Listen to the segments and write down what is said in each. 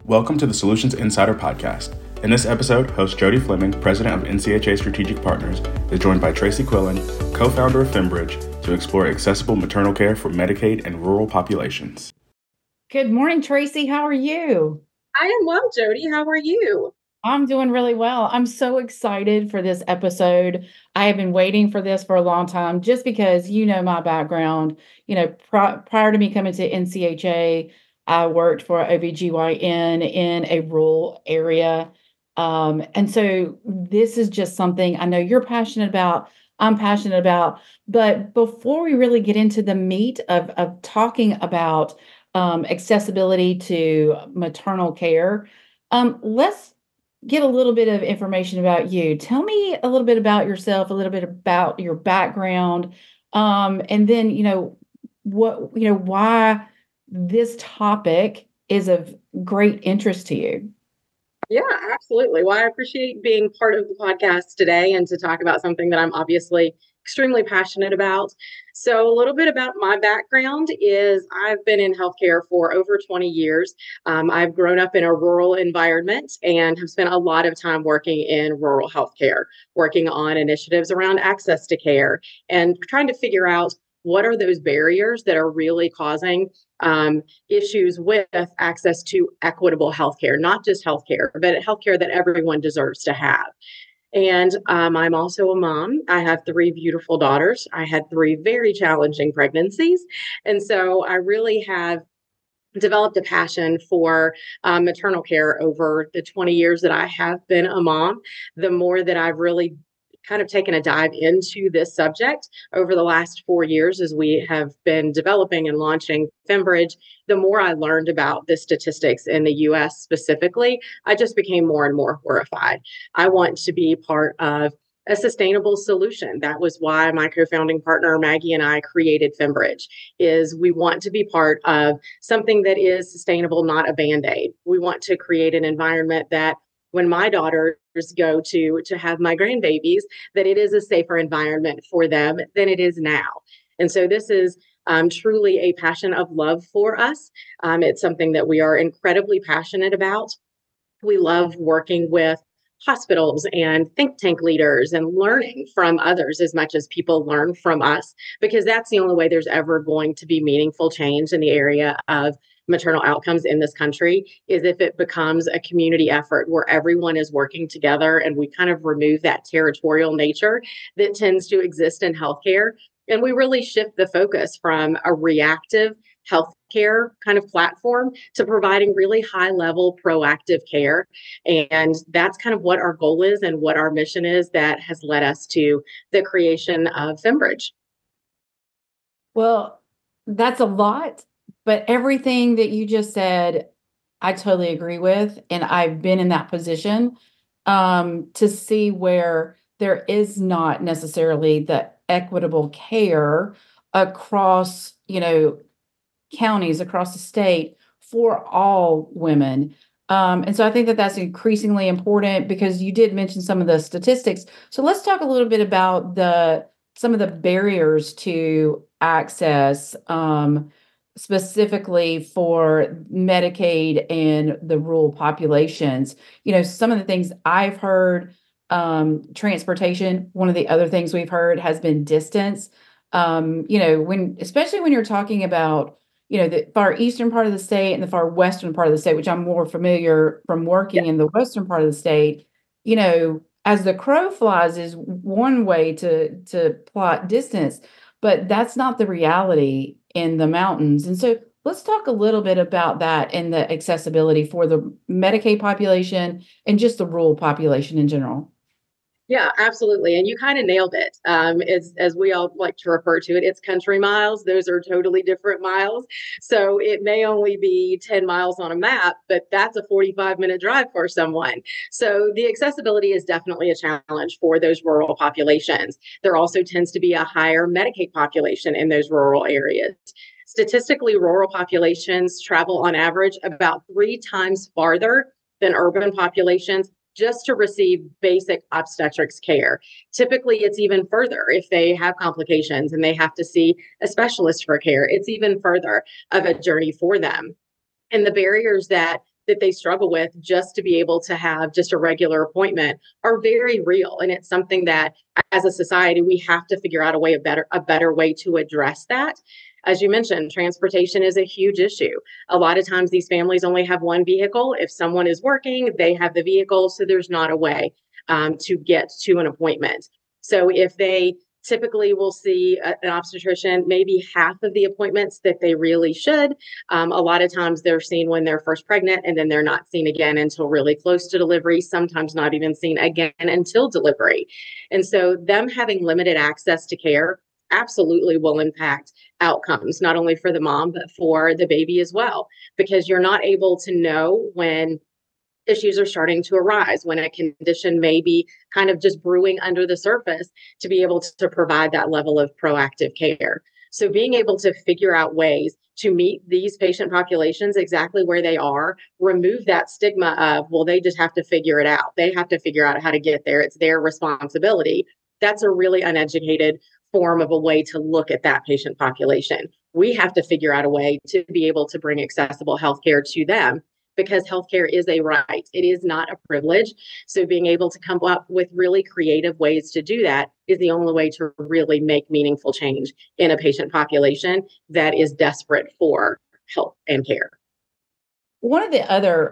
Welcome to the Solutions Insider Podcast. In this episode, host Jody Fleming, president of NCHA Strategic Partners, is joined by Tracy Quillen, co-founder of FemBridge, to explore accessible maternal care for Medicaid and rural populations. Good morning, Tracy. How are you? I am well, Jody. How are you? I'm doing really well. I'm so excited for this episode. I have been waiting for this for a long time just because you know my background. Prior to me coming to NCHA, I worked for OBGYN in a rural area. And so this is just something I know you're passionate about, I'm passionate about. But before we really get into the meat of talking about accessibility to maternal care, let's get a little bit of information about you. Tell me a little bit about yourself, a little bit about your background, and then, why this topic is of great interest to you. Yeah, absolutely. Well, I appreciate being part of the podcast today and to talk about something that I'm obviously extremely passionate about. So a little bit about my background is I've been in healthcare for over 20 years. I've grown up in a rural environment and have spent a lot of time working in rural healthcare, working on initiatives around access to care and trying to figure out what are those barriers that are really causing issues with access to equitable healthcare, not just healthcare, but healthcare that everyone deserves to have. And I'm also a mom. I have 3 beautiful daughters. I had 3 very challenging pregnancies. And so I really have developed a passion for maternal care over the 20 years that I have been a mom. The more that I've really kind of taken a dive into this subject over the last 4 years as we have been developing and launching FemBridge, the more I learned about the statistics in the US specifically, I just became more and more horrified. I want to be part of a sustainable solution. That was why my co-founding partner, Maggie, and I created FemBridge, is we want to be part of something that is sustainable, not a Band-Aid. We want to create an environment that when my daughters go to have my grandbabies, that it is a safer environment for them than it is now. And so this is truly a passion of love for us. It's something that we are incredibly passionate about. We love working with hospitals and think tank leaders and learning from others as much as people learn from us, because that's the only way there's ever going to be meaningful change in the area of maternal outcomes in this country, is if it becomes a community effort where everyone is working together and we kind of remove that territorial nature that tends to exist in healthcare. And we really shift the focus from a reactive healthcare kind of platform to providing really high level proactive care. And that's kind of what our goal is and what our mission is that has led us to the creation of FemBridge. Well, that's a lot. But everything that you just said, I totally agree with. And I've been in that position to see where there is not necessarily the equitable care across, counties, across the state for all women. And so I think that that's increasingly important because you did mention some of the statistics. So let's talk a little bit about some of the barriers to access, specifically for Medicaid and the rural populations. Some of the things I've heard, transportation, one of the other things we've heard has been distance. Especially when you're talking about, the far eastern part of the state and the far western part of the state, which I'm more familiar from working in the western part of the state, as the crow flies is one way to plot distance, but that's not the reality in the mountains. And so let's talk a little bit about that and the accessibility for the Medicaid population and just the rural population in general. Yeah, absolutely. And you kind of nailed it. As we all like to refer to it, it's country miles. Those are totally different miles. So it may only be 10 miles on a map, but that's a 45-minute drive for someone. So the accessibility is definitely a challenge for those rural populations. There also tends to be a higher Medicaid population in those rural areas. Statistically, rural populations travel on average about 3 times farther than urban populations just to receive basic obstetrics care. Typically, it's even further if they have complications and they have to see a specialist for care. It's even further of a journey for them. And the barriers that that they struggle with just to be able to have just a regular appointment are very real. And it's something that as a society, we have to figure out a better way to address that. As you mentioned, transportation is a huge issue. A lot of times these families only have one vehicle. If someone is working, they have the vehicle. So there's not a way to get to an appointment. So if they typically will see an obstetrician maybe half of the appointments that they really should. A lot of times they're seen when they're first pregnant, and then they're not seen again until really close to delivery, sometimes not even seen again until delivery. And so them having limited access to care absolutely will impact outcomes, not only for the mom, but for the baby as well, because you're not able to know when issues are starting to arise, when a condition may be kind of just brewing under the surface, to be able to provide that level of proactive care. So being able to figure out ways to meet these patient populations exactly where they are, remove that stigma of, well, they just have to figure it out. They have to figure out how to get there. It's their responsibility. That's a really uneducated form of a way to look at that patient population. We have to figure out a way to be able to bring accessible healthcare to them, because healthcare is a right. It is not a privilege. So being able to come up with really creative ways to do that is the only way to really make meaningful change in a patient population that is desperate for help and care. One of the other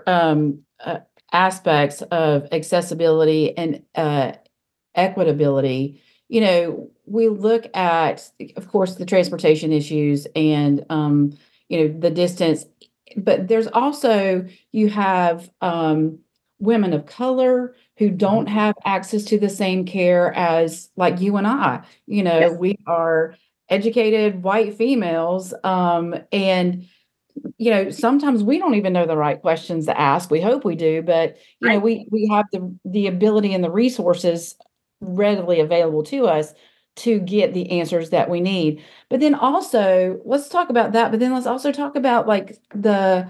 aspects of accessibility and equitability, we look at, of course, the transportation issues and, the distance. But there's also, you have women of color who don't have access to the same care as like you and I. Yes. We are educated white females. And sometimes we don't even know the right questions to ask. We hope we do, but Right. we have the ability and the resources readily available to us to get the answers that we need. But then also, let's talk about that. But then let's also talk about the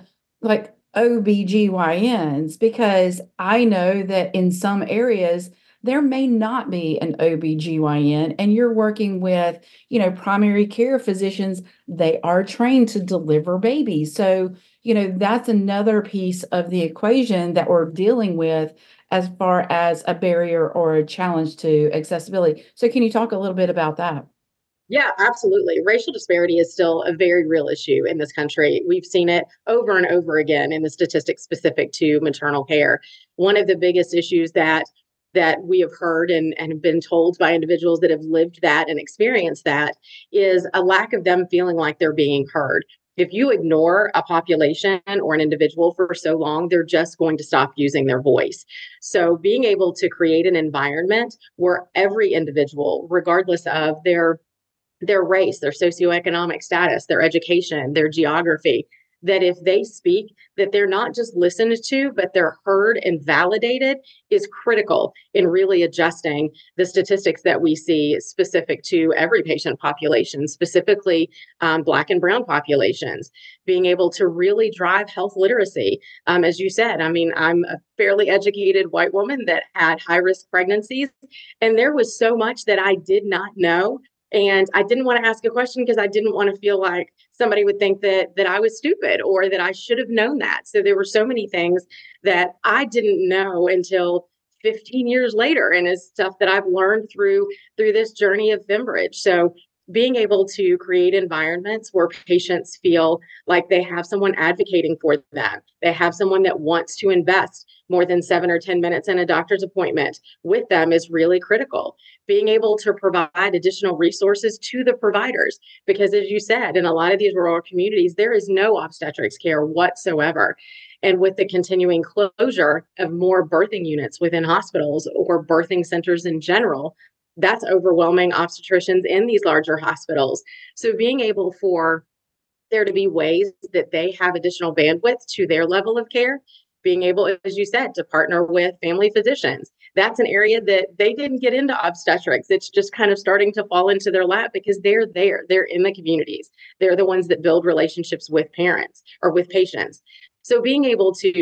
OBGYNs, because I know that in some areas there may not be an OBGYN, and you're working with, primary care physicians. They are trained to deliver babies. So, that's another piece of the equation that we're dealing with as far as a barrier or a challenge to accessibility. So can you talk a little bit about that? Yeah, absolutely. Racial disparity is still a very real issue in this country. We've seen it over and over again in the statistics specific to maternal care. One of the biggest issues that we have heard and have been told by individuals that have lived that and experienced that is a lack of them feeling like they're being heard. If you ignore a population or an individual for so long, they're just going to stop using their voice. So being able to create an environment where every individual, regardless of their race, their socioeconomic status, their education, their geography, that if they speak, that they're not just listened to, but they're heard and validated, is critical in really adjusting the statistics that we see specific to every patient population, specifically Black and Brown populations, being able to really drive health literacy. As you said, I'm a fairly educated white woman that had high-risk pregnancies, and there was so much that I did not know. And I didn't want to ask a question because I didn't want to feel like somebody would think that I was stupid or that I should have known that. So there were so many things that I didn't know until 15 years later, and is stuff that I've learned through this journey of Fembridge. So being able to create environments where patients feel like they have someone advocating for them, they have someone that wants to invest more than 7 or 10 minutes in a doctor's appointment with them, is really critical. Being able to provide additional resources to the providers, because as you said, in a lot of these rural communities, there is no obstetrics care whatsoever. And with the continuing closure of more birthing units within hospitals or birthing centers in general, that's overwhelming obstetricians in these larger hospitals. So being able for there to be ways that they have additional bandwidth to their level of care, being able, as you said, to partner with family physicians. That's an area that they didn't get into obstetrics. It's just kind of starting to fall into their lap because they're there. They're in the communities. They're the ones that build relationships with parents or with patients. So being able to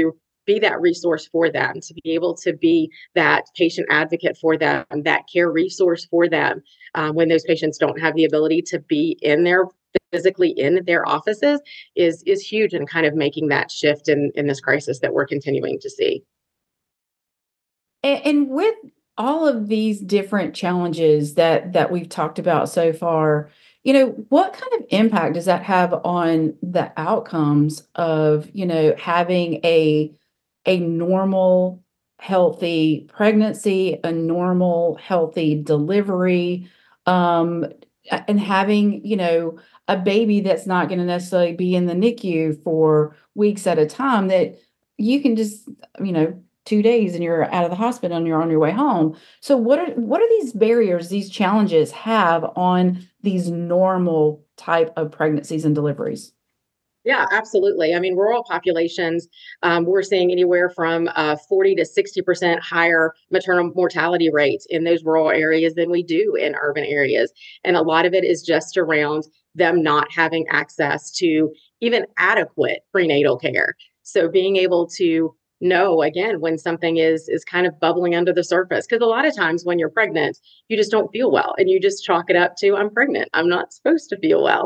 be that resource for them, to be able to be that patient advocate for them, that care resource for them when those patients don't have the ability to be physically in their offices is huge in kind of making that shift in this crisis that we're continuing to see. And with all of these different challenges that we've talked about so far, what kind of impact does that have on the outcomes of, having a normal, healthy pregnancy, a normal, healthy delivery, and having, a baby that's not going to necessarily be in the NICU for weeks at a time, that you can just, 2 days and you're out of the hospital and you're on your way home. So what are these barriers, these challenges have on these normal type of pregnancies and deliveries? Yeah, absolutely. I mean, rural populations, we're seeing anywhere from 40 to 60% higher maternal mortality rates in those rural areas than we do in urban areas. And a lot of it is just around them not having access to even adequate prenatal care. So being able to know, again, when something is kind of bubbling under the surface, because a lot of times when you're pregnant, you just don't feel well and you just chalk it up to, I'm pregnant, I'm not supposed to feel well,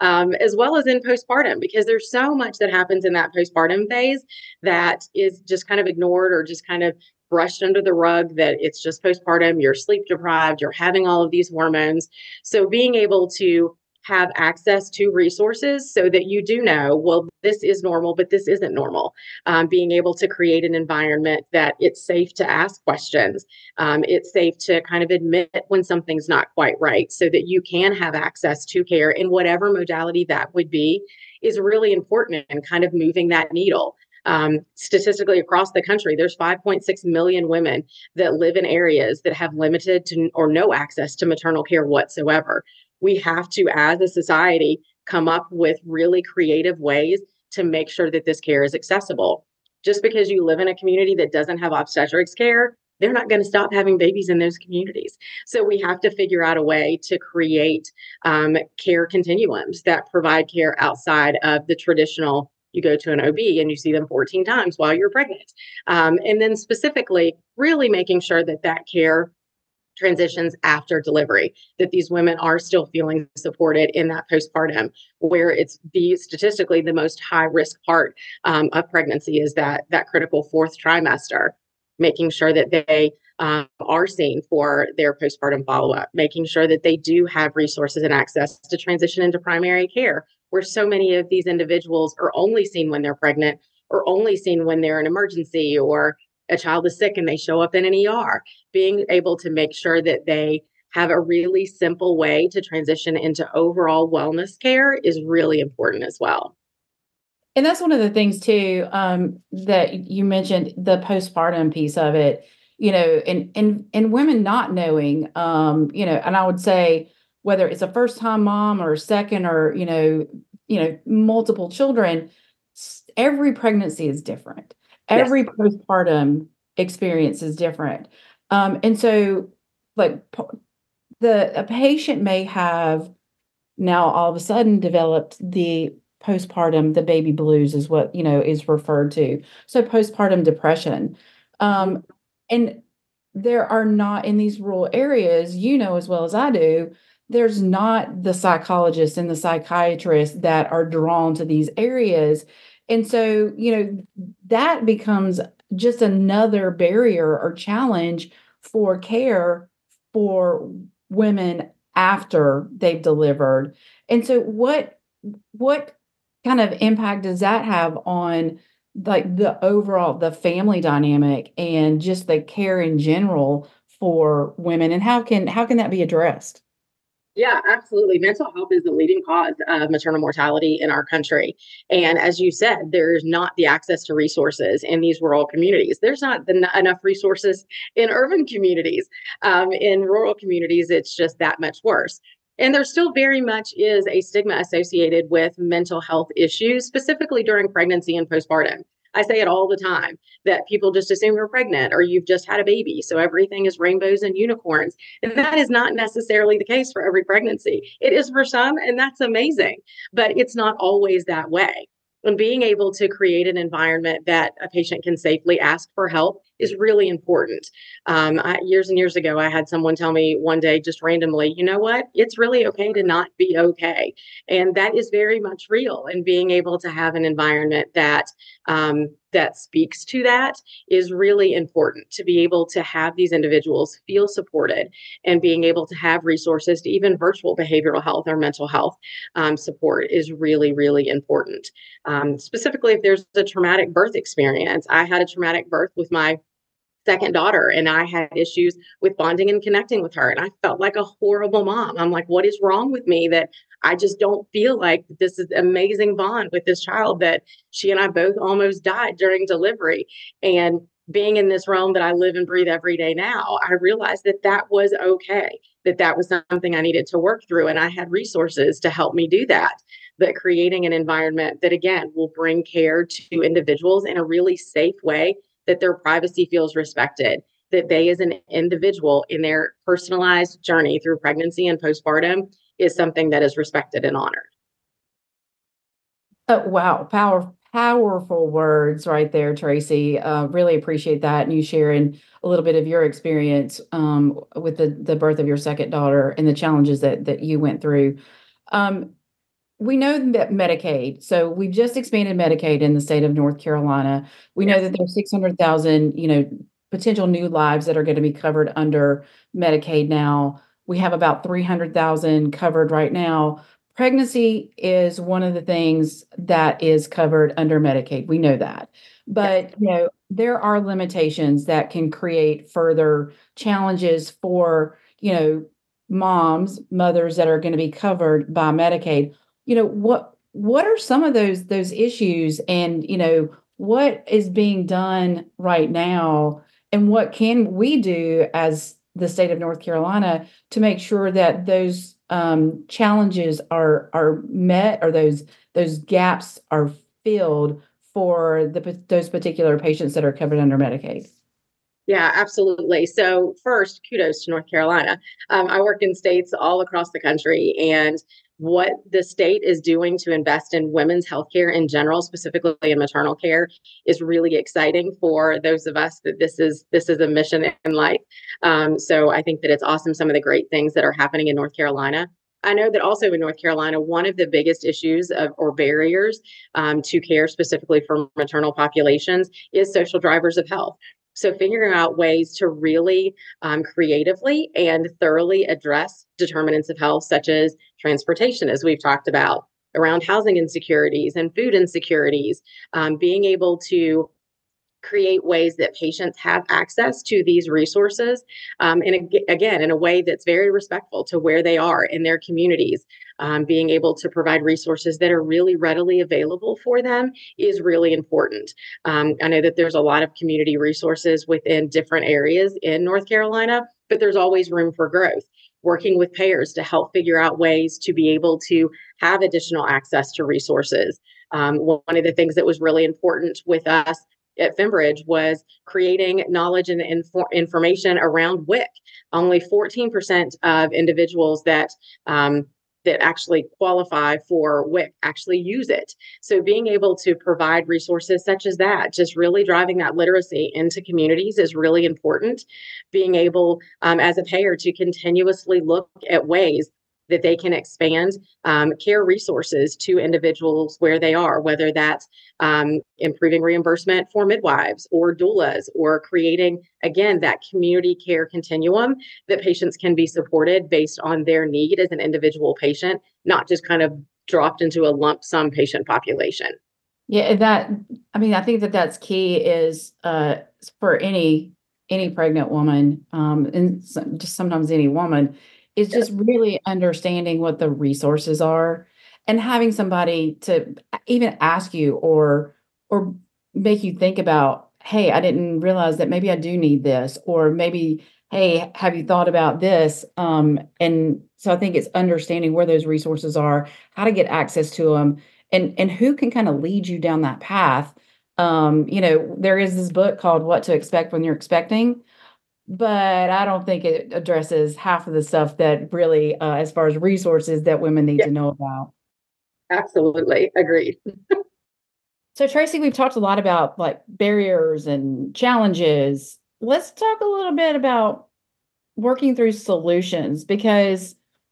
as well as in postpartum, because there's so much that happens in that postpartum phase that is just kind of ignored or just kind of brushed under the rug, that it's just postpartum, you're sleep deprived, you're having all of these hormones. So being able to have access to resources so that you do know, well, this is normal, but this isn't normal. Being able to create an environment that it's safe to ask questions. It's safe to kind of admit when something's not quite right so that you can have access to care in whatever modality that would be is really important in kind of moving that needle. Statistically across the country, there's 5.6 million women that live in areas that have limited to or no access to maternal care whatsoever. We have to, as a society, come up with really creative ways to make sure that this care is accessible. Just because you live in a community that doesn't have obstetrics care, they're not going to stop having babies in those communities. So we have to figure out a way to create care continuums that provide care outside of the traditional, you go to an OB and you see them 14 times while you're pregnant. And then specifically, really making sure that that care transitions after delivery, that these women are still feeling supported in that postpartum, where it's statistically the most high risk part of pregnancy is that critical fourth trimester, making sure that they are seen for their postpartum follow-up, making sure that they do have resources and access to transition into primary care, where so many of these individuals are only seen when they're pregnant or only seen when they're in emergency or a child is sick and they show up in an ER. Being able to make sure that they have a really simple way to transition into overall wellness care is really important as well. And that's one of the things too, that you mentioned, the postpartum piece of it, and women not knowing, and I would say whether it's a first time mom or a second or, multiple children, every pregnancy is different. Every postpartum experience is different. And so like a patient may have now all of a sudden developed the postpartum, the baby blues is what, is referred to. So postpartum depression. And there are not, in these rural areas, as well as I do, there's not the psychologists and the psychiatrists that are drawn to these areas. And so, that becomes just another barrier or challenge for care for women after they've delivered. And so what kind of impact does that have on like the overall, the family dynamic and just the care in general for women? And how can that be addressed? Yeah, absolutely. Mental health is the leading cause of maternal mortality in our country. And as you said, there's not the access to resources in these rural communities. There's not enough resources in urban communities. In rural communities, it's just that much worse. And there still very much is a stigma associated with mental health issues, specifically during pregnancy and postpartum. I say it all the time that people just assume you're pregnant or you've just had a baby. So everything is rainbows and unicorns. And that is not necessarily the case for every pregnancy. It is for some, and that's amazing, but it's not always that way. And being able to create an environment that a patient can safely ask for help is really important. Years and years ago, I had someone tell me one day, just randomly, you know what? It's really okay to not be okay. And that is very much real. And being able to have an environment that speaks to that is really important, to be able to have these individuals feel supported and being able to have resources to even virtual behavioral health or mental health support is really, really important. Specifically, if there's a traumatic birth experience, I had a traumatic birth with my second daughter, and I had issues with bonding and connecting with her. And I felt like a horrible mom. I'm like, what is wrong with me that I just don't feel like this is an amazing bond with this child that she and I both almost died during delivery. And being in this realm that I live and breathe every day now, I realized that that was okay, that that was something I needed to work through. And I had resources to help me do that. But creating an environment that, again, will bring care to individuals in a really safe way, that their privacy feels respected, that they as an individual in their personalized journey through pregnancy and postpartum is something that is respected and honored. Wow. Powerful words right there, Tracy. Really appreciate that. And you sharing a little bit of your experience with the birth of your second daughter and the challenges that you went through. We know that Medicaid, so we've just expanded Medicaid in the state of North Carolina. We know that there's 600,000, potential new lives that are going to be covered under Medicaid now. We have about 300,000 covered right now. Pregnancy is one of the things that is covered under Medicaid. We know that. But, there are limitations that can create further challenges for, mothers that are going to be covered by Medicaid. What are some of those issues, and what is being done right now, and what can we do as the state of North Carolina to make sure that those challenges are met, or those gaps are filled for those particular patients that are covered under Medicaid? Yeah, absolutely. So first, kudos to North Carolina. I work in states all across the country, and what the state is doing to invest in women's healthcare in general, specifically in maternal care, is really exciting for those of us that this is a mission in life. So I think that it's awesome, some of the great things that are happening in North Carolina. I know that also in North Carolina, one of the biggest issues or barriers to care specifically for maternal populations is social drivers of health. So figuring out ways to really creatively and thoroughly address determinants of health, such as transportation, as we've talked about, around housing insecurities and food insecurities, being able to create ways that patients have access to these resources, and again, in a way that's very respectful to where they are in their communities. Being able to provide resources that are really readily available for them is really important. I know that there's a lot of community resources within different areas in North Carolina, but there's always room for growth. Working with payers to help figure out ways to be able to have additional access to resources. One of the things that was really important with us at Fembridge was creating knowledge and information around WIC. Only 14% of individuals that actually qualify for WIC actually use it. So being able to provide resources such as that, just really driving that literacy into communities is really important. Being able, as a payer, to continuously look at ways that they can expand care resources to individuals where they are, whether that's improving reimbursement for midwives or doulas, or creating, again, that community care continuum that patients can be supported based on their need as an individual patient, not just kind of dropped into a lump sum patient population. Yeah, I think that's key is for any pregnant woman, and just sometimes any woman, is just really understanding what the resources are and having somebody to even ask you or make you think about, hey, I didn't realize that maybe I do need this, or maybe, hey, have you thought about this? And so I think it's understanding where those resources are, how to get access to them, and who can kind of lead you down that path. There is this book called What to Expect When You're Expecting, but I don't think it addresses half of the stuff that really, as far as resources that women need to know about. Absolutely. Agreed. So Tracy, we've talked a lot about like barriers and challenges. Let's talk a little bit about working through solutions because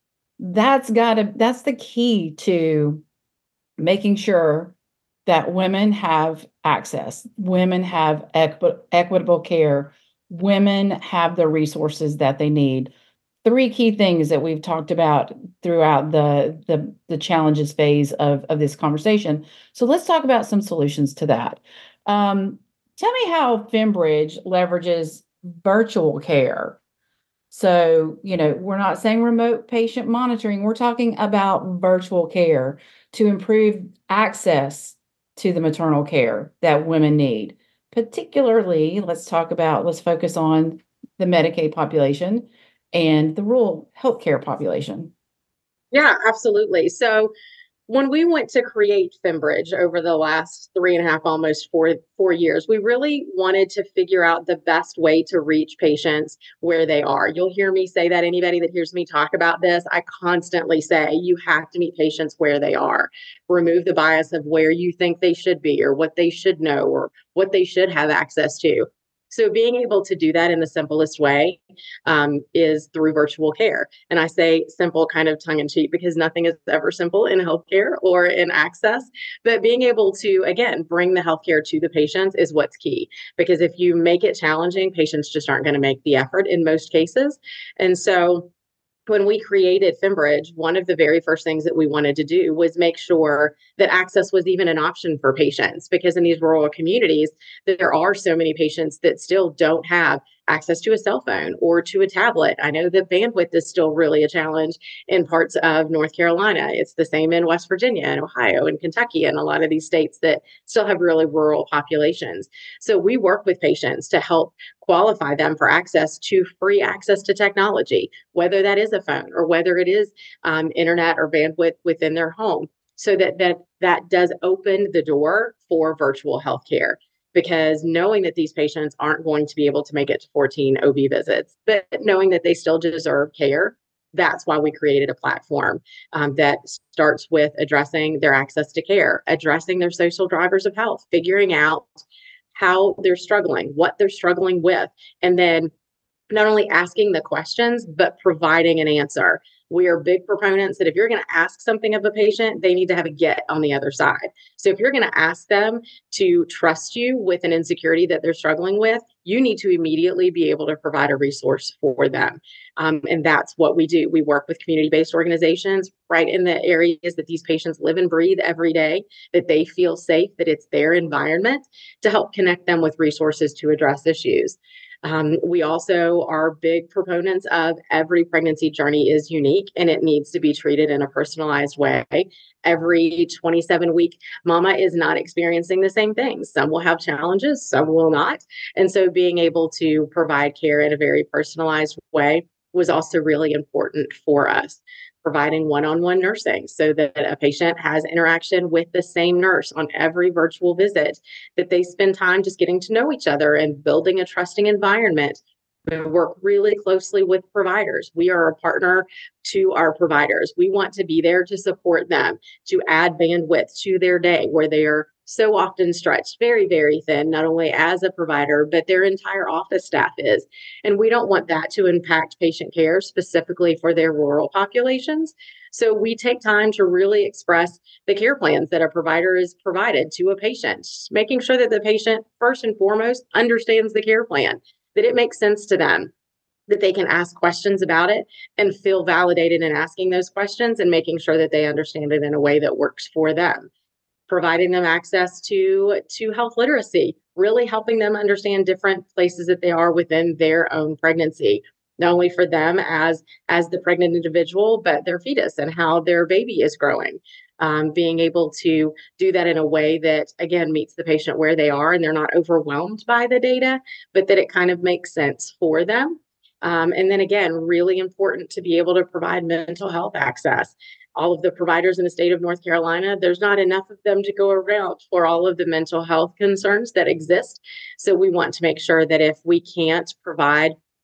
that's the key to making sure that women have access, women have equitable care, women have the resources that they need. Three key things that we've talked about throughout the challenges phase of this conversation. So let's talk about some solutions to that. Tell me how Fembridge leverages virtual care. So, we're not saying remote patient monitoring, we're talking about virtual care to improve access to the maternal care that women need. Particularly, let's focus on the Medicaid population and the rural healthcare population. Yeah, absolutely. So when we went to create Fembridge over the last 3.5, almost 4 years, we really wanted to figure out the best way to reach patients where they are. You'll hear me say that. Anybody that hears me talk about this, I constantly say you have to meet patients where they are. Remove the bias of where you think they should be or what they should know or what they should have access to. So being able to do that in the simplest way is through virtual care. And I say simple kind of tongue in cheek because nothing is ever simple in healthcare or in access. But being able to, again, bring the healthcare to the patients is what's key. Because if you make it challenging, patients just aren't going to make the effort in most cases. And so when we created Fembridge, one of the very first things that we wanted to do was make sure that access was even an option for patients, because in these rural communities, there are so many patients that still don't have access to a cell phone or to a tablet. I know that bandwidth is still really a challenge in parts of North Carolina. It's the same in West Virginia and Ohio and Kentucky and a lot of these states that still have really rural populations. So we work with patients to help qualify them for access to free access to technology, whether that is a phone or whether it is internet or bandwidth within their home, so that does open the door for virtual healthcare. Because knowing that these patients aren't going to be able to make it to 14 OB visits, but knowing that they still deserve care, that's why we created a platform that starts with addressing their access to care, addressing their social drivers of health, figuring out how they're struggling, what they're struggling with, and then not only asking the questions, but providing an answer. We are big proponents that if you're going to ask something of a patient, they need to have a get on the other side. So if you're going to ask them to trust you with an insecurity that they're struggling with, you need to immediately be able to provide a resource for them. And that's what we do. We work with community-based organizations right in the areas that these patients live and breathe every day, that they feel safe, that it's their environment, to help connect them with resources to address issues. We also are big proponents of every pregnancy journey is unique and it needs to be treated in a personalized way. Every 27-week mama is not experiencing the same things. Some will have challenges, some will not. And so being able to provide care in a very personalized way was also really important for us. Providing one-on-one nursing so that a patient has interaction with the same nurse on every virtual visit, that they spend time just getting to know each other and building a trusting environment. We work really closely with providers. We are a partner to our providers. We want to be there to support them, to add bandwidth to their day where they are so often stretched very, very thin, not only as a provider, but their entire office staff is. And we don't want that to impact patient care, specifically for their rural populations. So we take time to really express the care plans that a provider is provided to a patient, making sure that the patient, first and foremost, understands the care plan, that it makes sense to them, that they can ask questions about it and feel validated in asking those questions, and making sure that they understand it in a way that works for them. Providing them access to health literacy, really helping them understand different places that they are within their own pregnancy, not only for them as the pregnant individual, but their fetus and how their baby is growing. Being able to do that in a way that, again, meets the patient where they are and they're not overwhelmed by the data, but that it kind of makes sense for them. And then again, really important to be able to provide mental health access. All of the providers in the state of North Carolina, there's not enough of them to go around for all of the mental health concerns that exist. So we want to make sure that if we can't provide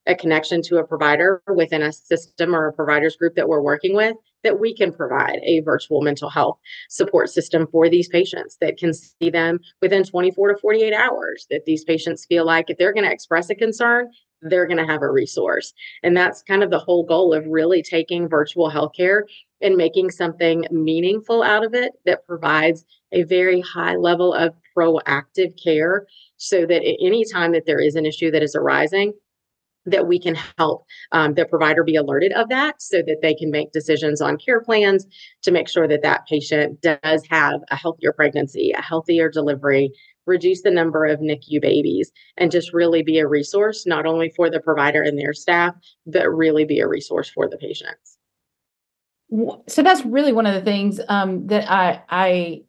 a connection to a provider within a system or a providers group that we're working with, that we can provide a virtual mental health support system for these patients that can see them within 24 to 48 hours, that these patients feel like if they're going to express a concern, they're going to have a resource. And that's kind of the whole goal of really taking virtual healthcare and making something meaningful out of it that provides a very high level of proactive care, so that at any time that there is an issue that is arising, that we can help the provider be alerted of that, so that they can make decisions on care plans to make sure that that patient does have a healthier pregnancy, a healthier delivery, reduce the number of NICU babies, and just really be a resource, not only for the provider and their staff, but really be a resource for the patients. So that's really one of the things that I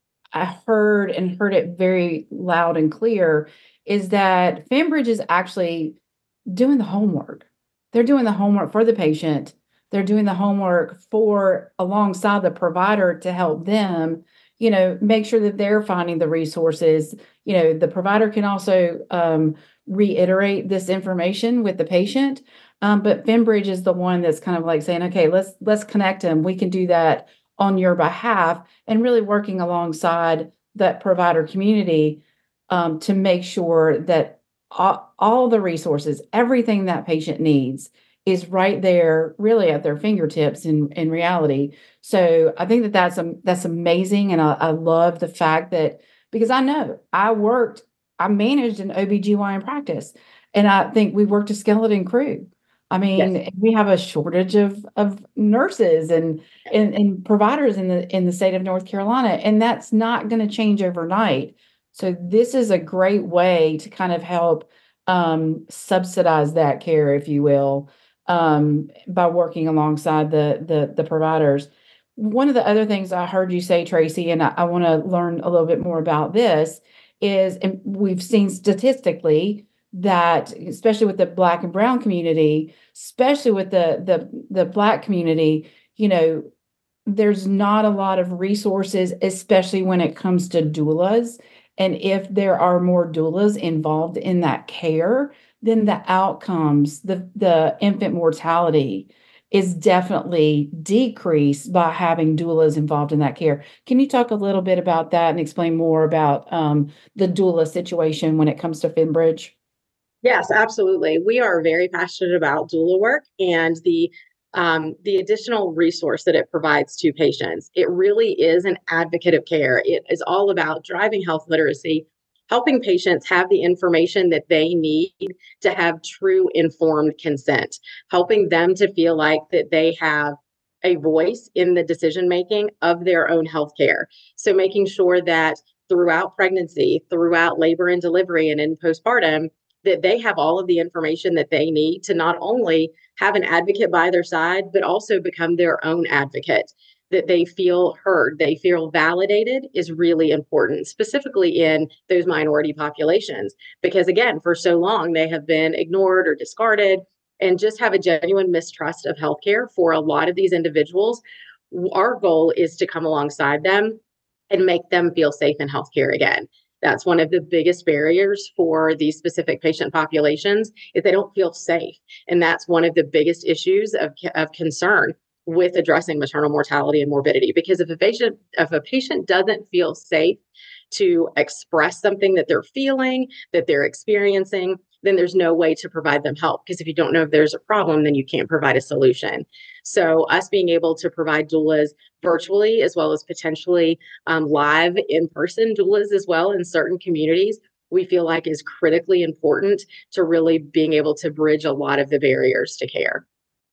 heard it very loud and clear, is that Fembridge is actually doing the homework. They're doing the homework for the patient. They're doing the homework for alongside the provider to help them, make sure that they're finding the resources. The provider can also reiterate this information with the patient. But Fembridge is the one that's kind of like saying, okay, let's connect them. We can do that on your behalf, and really working alongside that provider community to make sure that all the resources, everything that patient needs, is right there, really at their fingertips in reality. So I think that's amazing. And I love the fact that, because I know I managed an OBGYN practice, and I think we worked a skeleton crew. I mean, yes. We have a shortage of nurses and providers in the state of North Carolina, and that's not going to change overnight. So this is a great way to kind of help subsidize that care, if you will, by working alongside the providers. One of the other things I heard you say, Tracy, and I want to learn a little bit more about this, is, and we've seen statistically that, especially with the Black and Brown community, especially with the Black community, there's not a lot of resources, especially when it comes to doulas. And if there are more doulas involved in that care, then the outcomes, the infant mortality is definitely decreased by having doulas involved in that care. Can you talk a little bit about that and explain more about the doula situation when it comes to Fembridge? Yes, absolutely. We are very passionate about doula work and the additional resource that it provides to patients. It really is an advocate of care. It is all about driving health literacy, helping patients have the information that they need to have true informed consent, helping them to feel like that they have a voice in the decision-making of their own healthcare. So making sure that throughout pregnancy, throughout labor and delivery, and in postpartum, that they have all of the information that they need to not only have an advocate by their side, but also become their own advocate, that they feel heard, they feel validated, is really important, specifically in those minority populations. Because again, for so long, they have been ignored or discarded and just have a genuine mistrust of healthcare for a lot of these individuals. Our goal is to come alongside them and make them feel safe in healthcare again. That's one of the biggest barriers for these specific patient populations, is they don't feel safe. And that's one of the biggest issues of concern with addressing maternal mortality and morbidity. Because if a patient doesn't feel safe to express something that they're feeling, that they're experiencing, then there's no way to provide them help. Because if you don't know if there's a problem, then you can't provide a solution. So us being able to provide doulas virtually, as well as potentially live in-person doulas as well in certain communities, we feel like is critically important to really being able to bridge a lot of the barriers to care.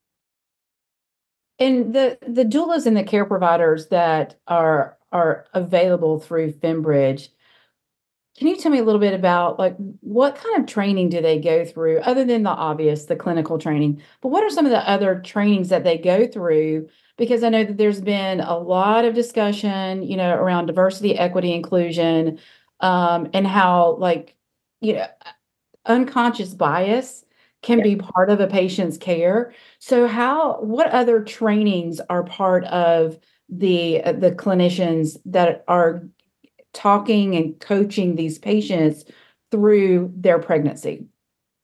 And the doulas and the care providers that are available through Fembridge, can you tell me a little bit about, like, what kind of training do they go through, other than the clinical training? But what are some of the other trainings that they go through? Because I know that there's been a lot of discussion, around diversity, equity, inclusion, and how, unconscious bias can be part of a patient's care. So what other trainings are part of the clinicians that are talking and coaching these patients through their pregnancy?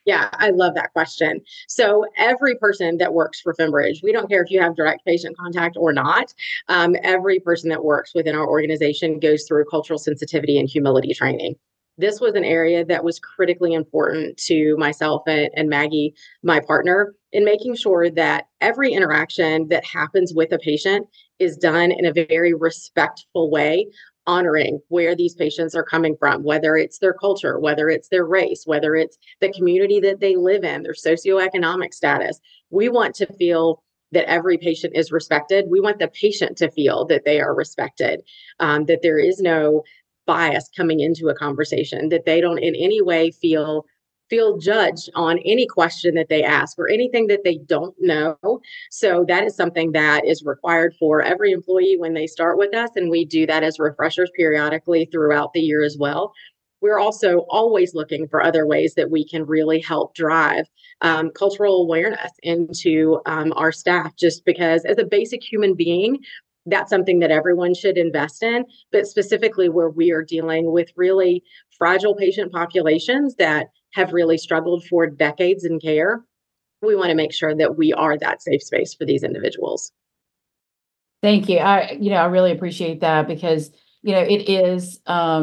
Yeah, I love that question. So every person that works for Fembridge, we don't care if you have direct patient contact or not. Every person that works within our organization goes through cultural sensitivity and humility training. This was an area that was critically important to myself and Maggie, my partner, in making sure that every interaction that happens with a patient is done in a very respectful way, honoring where these patients are coming from, whether it's their culture, whether it's their race, whether it's the community that they live in, their socioeconomic status. We want to feel that every patient is respected. We want the patient to feel that they are respected, that there is no bias coming into a conversation, that they don't in any way feel judged on any question that they ask or anything that they don't know. So that is something that is required for every employee when they start with us. And we do that as refreshers periodically throughout the year as well. We're also always looking for other ways that we can really help drive cultural awareness into our staff, just because as a basic human being, that's something that everyone should invest in, but specifically where we are dealing with really fragile patient populations that have really struggled for decades in care, we want to make sure that we are that safe space for these individuals. Thank you. I really appreciate that because, it is,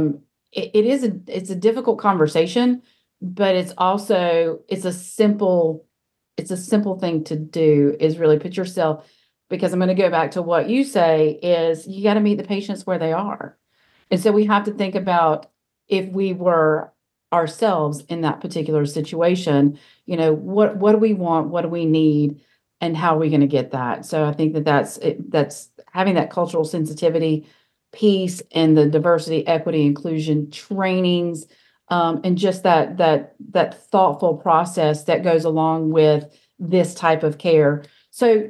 it's a difficult conversation, but it's a simple thing to do is really put yourself, because I'm going to go back to what you say is you got to meet the patients where they are. And so we have to think about if we were ourselves in that particular situation, what do we want? What do we need? And how are we going to get that? So I think that's having that cultural sensitivity piece and the diversity, equity, inclusion trainings, and just that thoughtful process that goes along with this type of care. So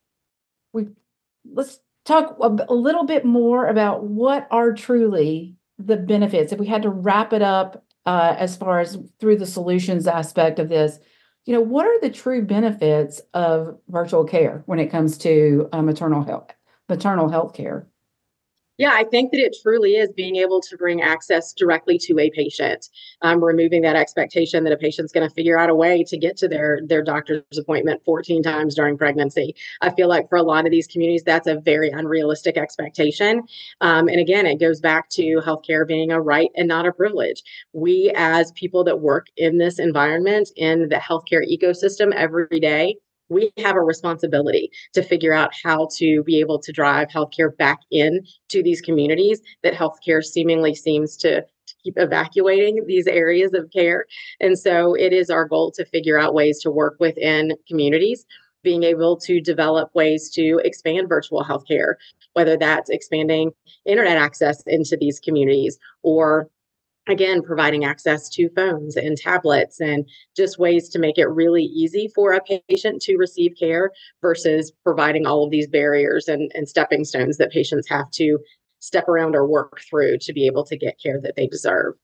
let's talk a little bit more about what are truly the benefits. If we had to wrap it up as far as through the solutions aspect of this, what are the true benefits of virtual care when it comes to maternal health care? Yeah, I think that it truly is being able to bring access directly to a patient, removing that expectation that a patient's going to figure out a way to get to their doctor's appointment 14 times during pregnancy. I feel like for a lot of these communities, that's a very unrealistic expectation. And again, it goes back to healthcare being a right and not a privilege. We, as people that work in this environment, in the healthcare ecosystem every day, we have a responsibility to figure out how to be able to drive healthcare back in to these communities that healthcare seemingly seems to keep evacuating these areas of care. And so it is our goal to figure out ways to work within communities, being able to develop ways to expand virtual healthcare, whether that's expanding internet access into these communities or again, providing access to phones and tablets and just ways to make it really easy for a patient to receive care versus providing all of these barriers and stepping stones that patients have to step around or work through to be able to get care that they deserve.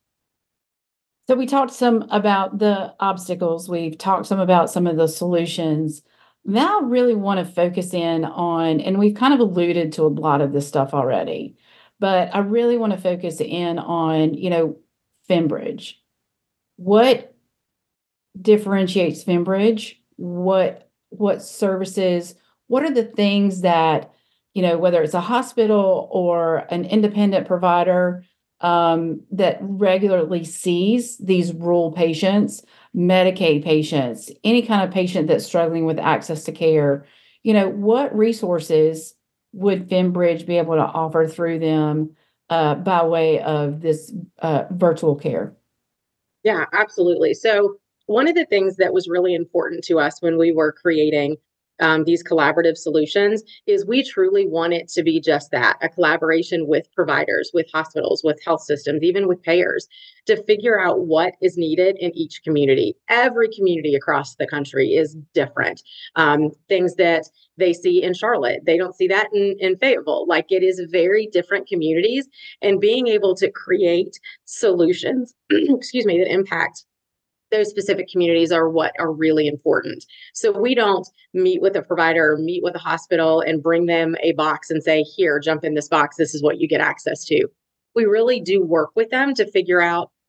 So we talked some about the obstacles. We've talked some about some of the solutions. Now I really want to focus in on, and we've kind of alluded to a lot of this stuff already, but I really want to focus in on, Fembridge. What differentiates Fembridge? What services? What are the things that, whether it's a hospital or an independent provider that regularly sees these rural patients, Medicaid patients, any kind of patient that's struggling with access to care, what resources would Fembridge be able to offer through them by way of this virtual care? Yeah, absolutely. So one of the things that was really important to us when we were creating these collaborative solutions is we truly want it to be just that, a collaboration with providers, with hospitals, with health systems, even with payers, to figure out what is needed in each community. Every community across the country is different. Things that they see in Charlotte, they don't see that in Fayetteville. Like it is very different communities, and being able to create solutions, that impact those specific communities are what are really important. So we don't meet with a provider or meet with a hospital and bring them a box and say, here, jump in this box. This is what you get access to. We really do work with them to figure out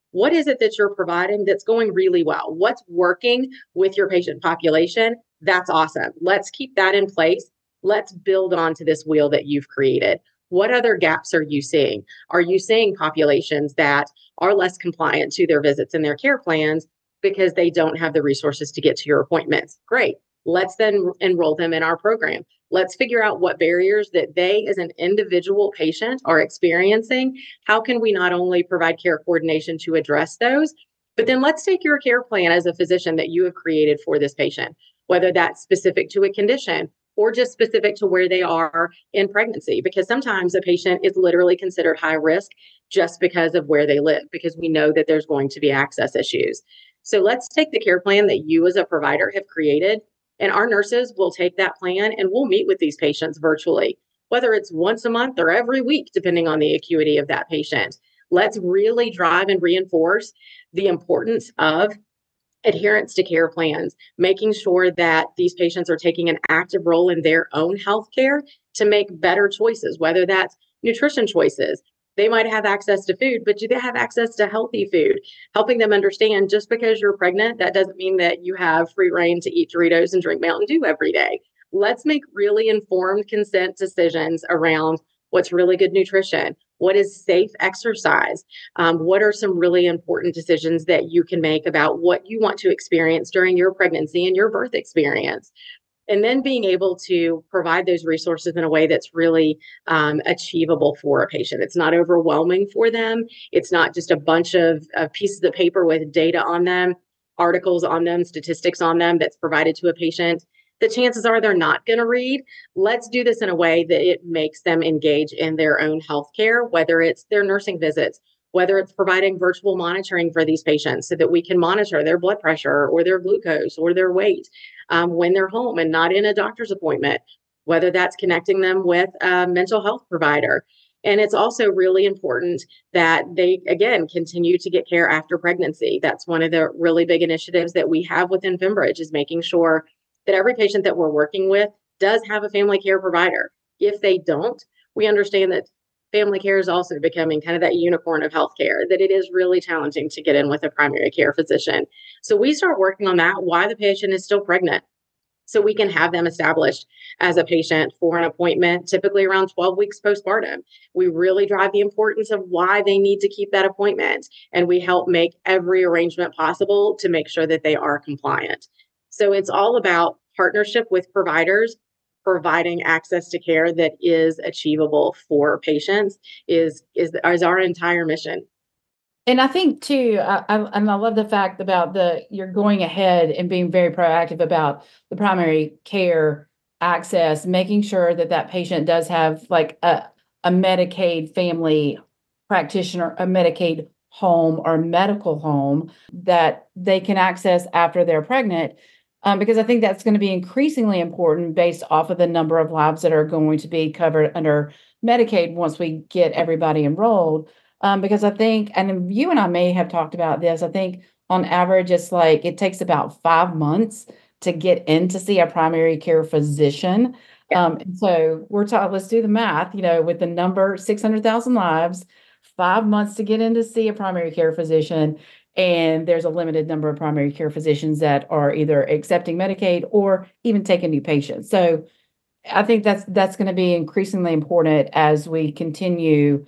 What is it that you're providing that's going really well? What's working with your patient population? That's awesome. Let's keep that in place. Let's build onto this wheel that you've created. What other gaps are you seeing? Are you seeing populations that are less compliant to their visits and their care plans because they don't have the resources to get to your appointments? Great. Let's then enroll them in our program. Let's figure out what barriers that they as an individual patient are experiencing. How can we not only provide care coordination to address those, but then let's take your care plan as a physician that you have created for this patient, whether that's specific to a condition or just specific to where they are in pregnancy, because sometimes a patient is literally considered high risk just because of where they live, because we know that there's going to be access issues. So let's take the care plan that you as a provider have created, and our nurses will take that plan and we'll meet with these patients virtually, whether it's once a month or every week, depending on the acuity of that patient. Let's really drive and reinforce the importance of adherence to care plans, making sure that these patients are taking an active role in their own healthcare to make better choices, whether that's nutrition choices. They might have access to food, but do they have access to healthy food? Helping them understand just because you're pregnant, that doesn't mean that you have free reign to eat Doritos and drink Mountain Dew every day. Let's make really informed consent decisions around what's really good nutrition, what is safe exercise, what are some really important decisions that you can make about what you want to experience during your pregnancy and your birth experience. And then being able to provide those resources in a way that's really achievable for a patient. It's not overwhelming for them. It's not just a bunch of pieces of paper with data on them, articles on them, statistics on them that's provided to a patient. The chances are they're not going to read. Let's do this in a way that it makes them engage in their own healthcare, whether it's their nursing visits, whether it's providing virtual monitoring for these patients so that we can monitor their blood pressure or their glucose or their weight when they're home and not in a doctor's appointment, whether that's connecting them with a mental health provider. And it's also really important that they, again, continue to get care after pregnancy. That's one of the really big initiatives that we have within Fembridge, is making sure that every patient that we're working with does have a family care provider. If they don't, we understand that family care is also becoming kind of that unicorn of healthcare, that it is really challenging to get in with a primary care physician. So we start working on that while the patient is still pregnant, so we can have them established as a patient for an appointment, typically around 12 weeks postpartum. We really drive the importance of why they need to keep that appointment, and we help make every arrangement possible to make sure that they are compliant. So it's all about partnership with providers, providing access to care that is achievable for patients is our entire mission. And I think too, I love the fact about you're going ahead and being very proactive about the primary care access, making sure that that patient does have like a Medicaid family practitioner, a Medicaid home or medical home that they can access after they're pregnant. Because I think that's going to be increasingly important based off of the number of lives that are going to be covered under Medicaid once we get everybody enrolled. Because I think, and you and I may have talked about this, I think on average, it's like it takes about 5 months to get in to see a primary care physician. And so we're taught, let's do the math, with the number 600,000 lives, 5 months to get in to see a primary care physician. And there's a limited number of primary care physicians that are either accepting Medicaid or even taking new patients. So I think that's going to be increasingly important as we continue,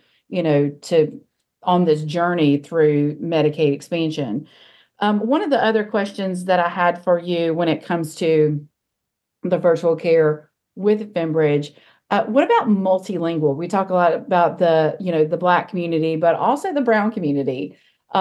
to on this journey through Medicaid expansion. One of the other questions that I had for you when it comes to the virtual care with Fembridge, what about multilingual? We talk a lot about the Black community, but also the Brown community.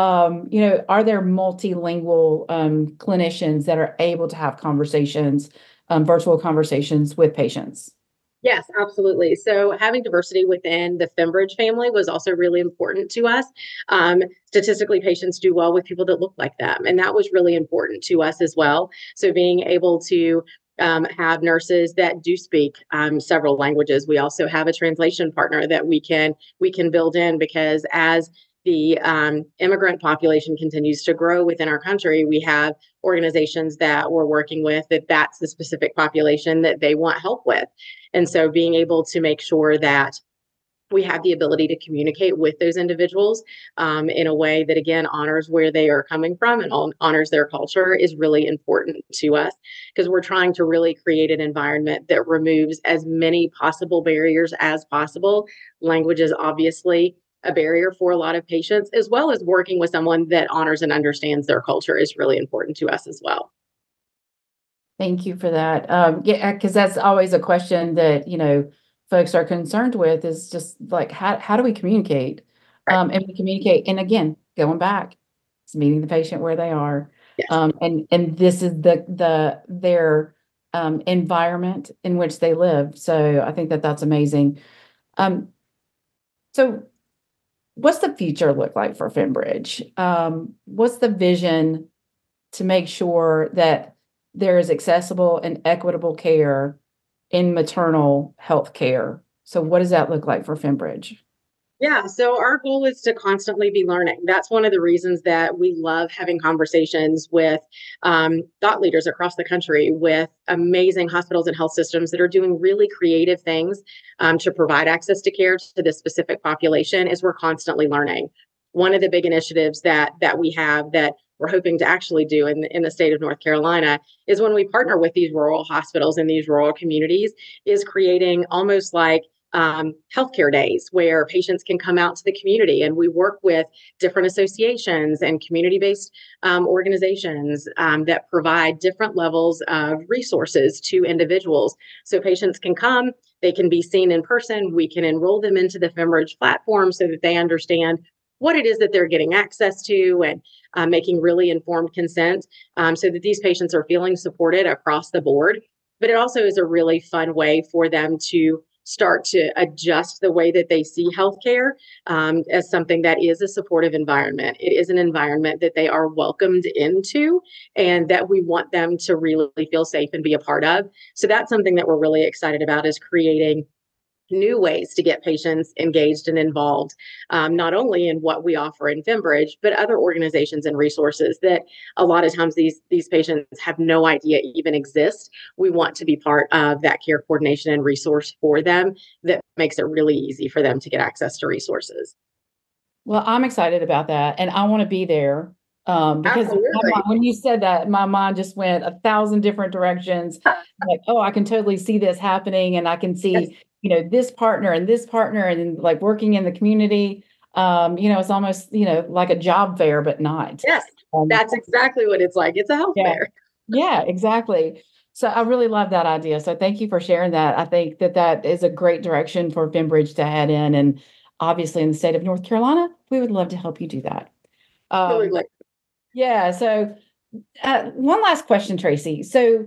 Are there multilingual clinicians that are able to have conversations, virtual conversations with patients? Yes, absolutely. So having diversity within the Fembridge family was also really important to us. Statistically, patients do well with people that look like them, and that was really important to us as well. So being able to have nurses that do speak several languages. We also have a translation partner that we can build in, because as the immigrant population continues to grow within our country, we have organizations that we're working with that's the specific population that they want help with. And so being able to make sure that we have the ability to communicate with those individuals in a way that, again, honors where they are coming from and honors their culture is really important to us, because we're trying to really create an environment that removes as many possible barriers as possible. Language is obviously a barrier for a lot of patients, as well as working with someone that honors and understands their culture is really important to us as well. Thank you for that. Yeah, because that's always a question that, folks are concerned with, is just like, how do we communicate? Right. And we communicate, and again, going back, it's meeting the patient where they are. Yes. And this is their environment in which they live. So I think that that's amazing. So what's the future look like for Fembridge? What's the vision to make sure that there is accessible and equitable care in maternal health care? So what does that look like for Fembridge? Yeah, so our goal is to constantly be learning. That's one of the reasons that we love having conversations with thought leaders across the country, with amazing hospitals and health systems that are doing really creative things to provide access to care to this specific population, is we're constantly learning. One of the big initiatives that we have that we're hoping to actually do in the state of North Carolina is, when we partner with these rural hospitals in these rural communities, is creating almost like healthcare days where patients can come out to the community, and we work with different associations and community-based organizations that provide different levels of resources to individuals. So patients can come, they can be seen in person, we can enroll them into the Fembridge platform so that they understand what it is that they're getting access to, and making really informed consent so that these patients are feeling supported across the board. But it also is a really fun way for them to start to adjust the way that they see healthcare as something that is a supportive environment. It is an environment that they are welcomed into and that we want them to really feel safe and be a part of. So that's something that we're really excited about, is creating new ways to get patients engaged and involved, not only in what we offer in Fembridge, but other organizations and resources that a lot of times these patients have no idea even exist. We want to be part of that care coordination and resource for them that makes it really easy for them to get access to resources. Well, I'm excited about that, and I want to be there. Because when you said that, my mind just went 1,000 different directions. Like, oh, I can totally see this happening, and I can see, yes, this partner, and like working in the community. It's almost, like a job fair, but not. Yes, that's exactly what it's like. It's a health fair. Yeah, exactly. So I really love that idea. So thank you for sharing that. I think that is a great direction for Fembridge to head in, and obviously in the state of North Carolina, we would love to help you do that. Yeah. So one last question, Tracy. So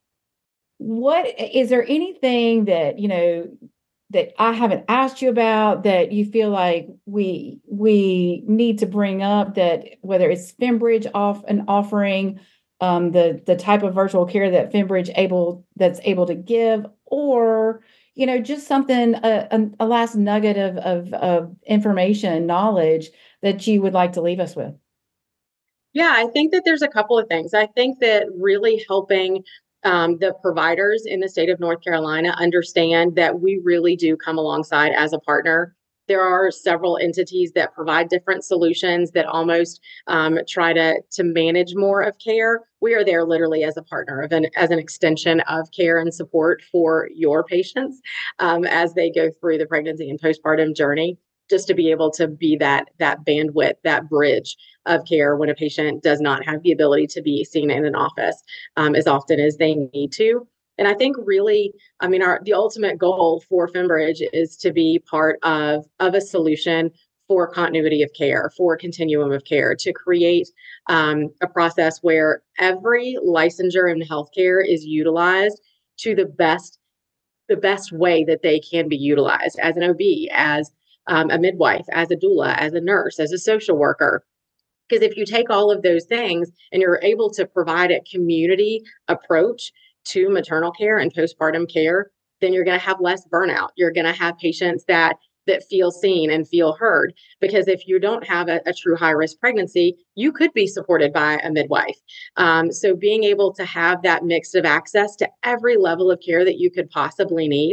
is there anything that, that I haven't asked you about that you feel like we need to bring up, that whether it's Fembridge offering the type of virtual care that Fembridge that's able to give, or, just something, a last nugget of information, knowledge that you would like to leave us with? Yeah, I think that there's a couple of things. I think that really helping the providers in the state of North Carolina understand that we really do come alongside as a partner. There are several entities that provide different solutions that almost try to manage more of care. We are there literally as a partner, as an extension of care and support for your patients as they go through the pregnancy and postpartum journey, just to be able to be that bandwidth, that bridge of care when a patient does not have the ability to be seen in an office as often as they need to. And I think really, the ultimate goal for Fembridge is to be part of a solution for continuity of care, for continuum of care, to create a process where every licensure in healthcare is utilized to the best way that they can be utilized, as an OB, as a midwife, as a doula, as a nurse, as a social worker. Because if you take all of those things and you're able to provide a community approach to maternal care and postpartum care, then you're going to have less burnout. You're going to have patients that feel seen and feel heard. Because if you don't have a true high-risk pregnancy, you could be supported by a midwife. So being able to have that mix of access to every level of care that you could possibly need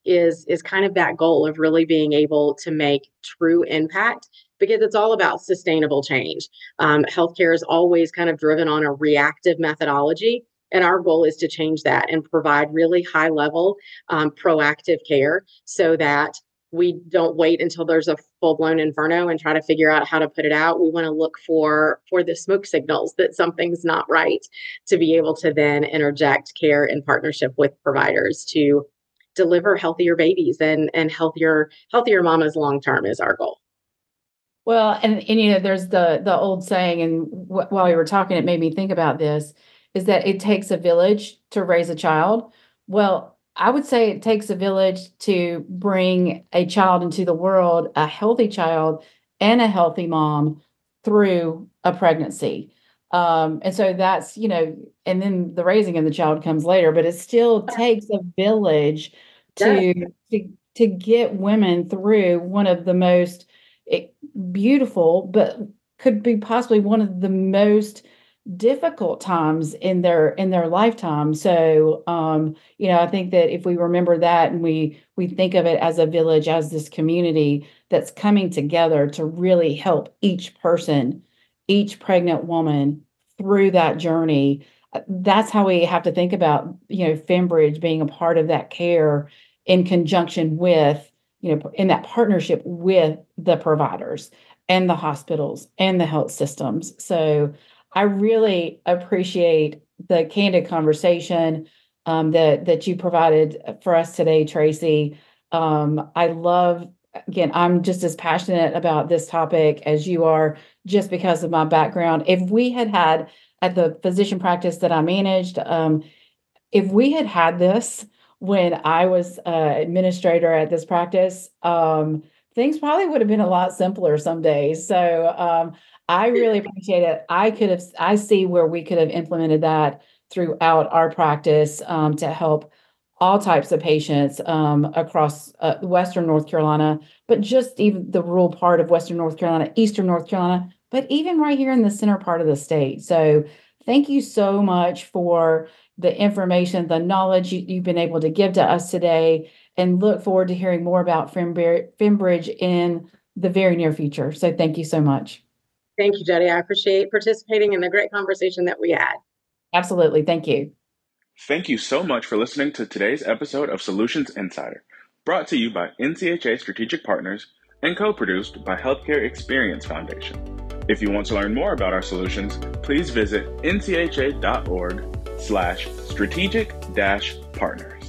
is kind of that goal of really being able to make true impact, because it's all about sustainable change. Healthcare is always kind of driven on a reactive methodology. And our goal is to change that and provide really high level proactive care so that we don't wait until there's a full-blown inferno and try to figure out how to put it out. We want to look for the smoke signals that something's not right, to be able to then interject care in partnership with providers to deliver healthier babies and healthier mamas long term is our goal. Well, and there's the old saying, and while you were talking, it made me think about this, is that it takes a village to raise a child. Well, I would say it takes a village to bring a child into the world, a healthy child and a healthy mom through a pregnancy. And so that's, and then the raising of the child comes later, but it still takes a village to get women through one of the most beautiful, but could be possibly one of the most difficult times in their lifetime. So, I think that if we remember that and we think of it as a village, as this community that's coming together to really help each person, each pregnant woman through that journey, that's how we have to think about, Fembridge being a part of that care in conjunction with, in that partnership with the providers and the hospitals and the health systems. So I really appreciate the candid conversation that you provided for us today, Tracy. I love, again, I'm just as passionate about this topic as you are, just because of my background. If we had at the physician practice that I managed, if we had this when I was administrator at this practice, things probably would have been a lot simpler some days. So I really appreciate it. I see where we could have implemented that throughout our practice to help all types of patients across Western North Carolina, but just even the rural part of Western North Carolina, Eastern North Carolina, but even right here in the center part of the state. So thank you so much for the information, the knowledge you've been able to give to us today, and look forward to hearing more about Fembridge in the very near future. So thank you so much. Thank you, Jody. I appreciate participating in the great conversation that we had. Absolutely. Thank you. Thank you so much for listening to today's episode of Solutions Insider, brought to you by NCHA Strategic Partners and co-produced by Healthcare Experience Foundation. If you want to learn more about our solutions, please visit ncha.org/strategic-partners.